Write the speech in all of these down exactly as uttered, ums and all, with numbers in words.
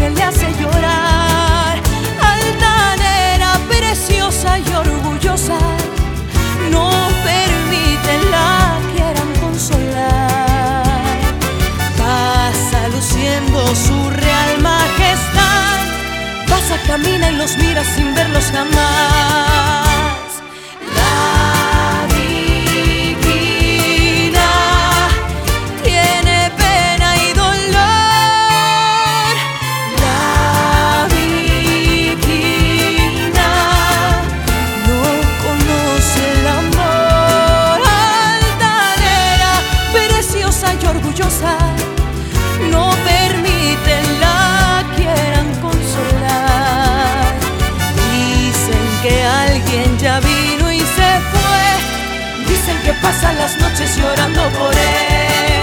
que le hace llorar. Altanera, preciosa y orgullosa, no permiten la quieran consolar. Pasa luciendo su real majestad, pasa, camina y los mira sin verlos jamás. No permiten la quieran consolar. Dicen que alguien ya vino y se fue, dicen que pasan las noches llorando por él.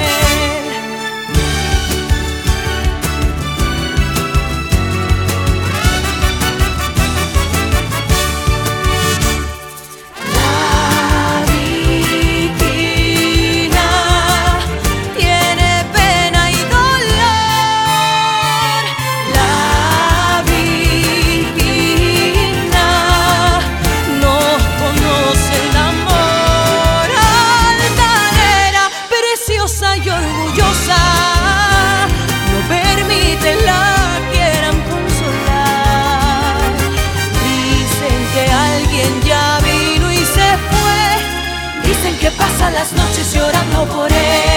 Y orgullosa, no permiten la quieran consolar. Dicen que alguien ya vino y se fue, dicen que pasan las noches llorando por él.